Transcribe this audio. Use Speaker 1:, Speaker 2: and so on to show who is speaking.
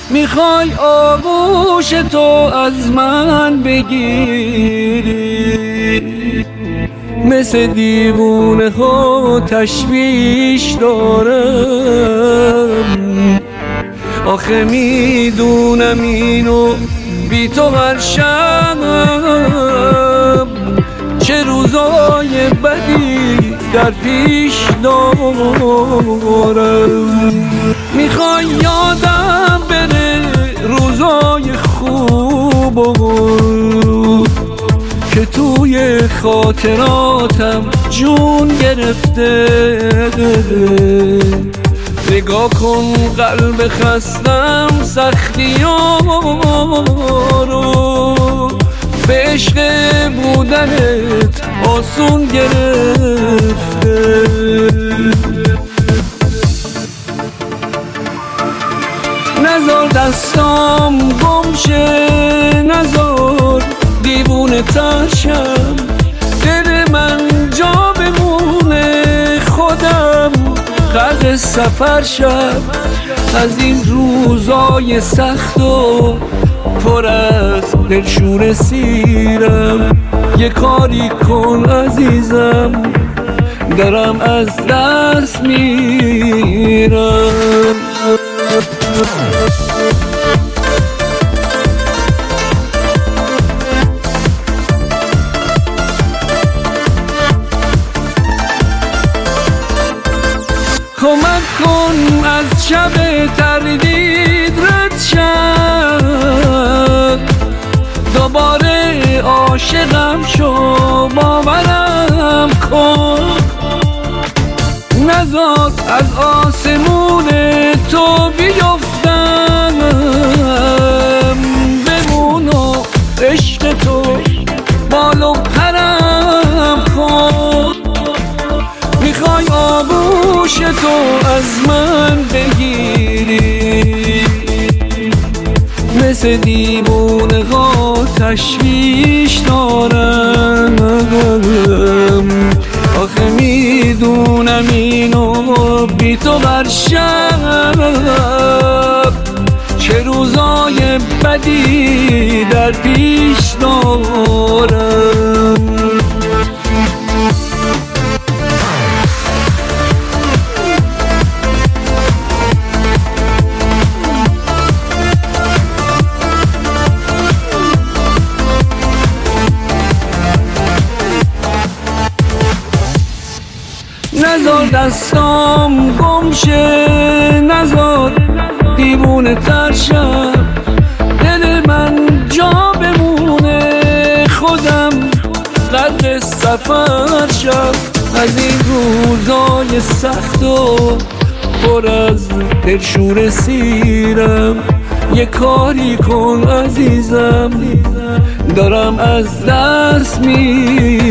Speaker 1: میخوای آغوش تو از من بگیری، مثل دیوونه ها تشویش دارم. آخه میدونم اینو بی تو هر شب چه روزای بدی در پیش دارم. میخوای یادم بره روزای خوب که توی خاطراتم جون گرفته. نگاه کن قلب خستم سختیارو، به عشق بودنت آسون گرفته. نزار دستام گمشه، نزار دیوونه ترشم، دل من جا بمونه، خودم غرق سفر شم. از این روزای سخت و پر از دلشور سیرم، یه کاری کن عزیزم، دارم از دست میرم. کمک کن از شب تردید رد شم، دوباره عاشقم شو باورم کن. نذار از آسمون تو بیفتم، بمون و عشق تو بال و پرم کن. میخوای آغوش تو از من بگیری، مثل دیوونه ها تشویش دارم. آخه میدونم اینو بی تو هر شب چه روزای بدی در پیش دارم. نزار دستام گمشه، نزار دیوونه ترشم، دل من جا بمونه، خودم غرق سفر شم. از این روزای سخت و پر از دلشور سیرم، یه کاری کن عزیزم، دارم از دست میرم.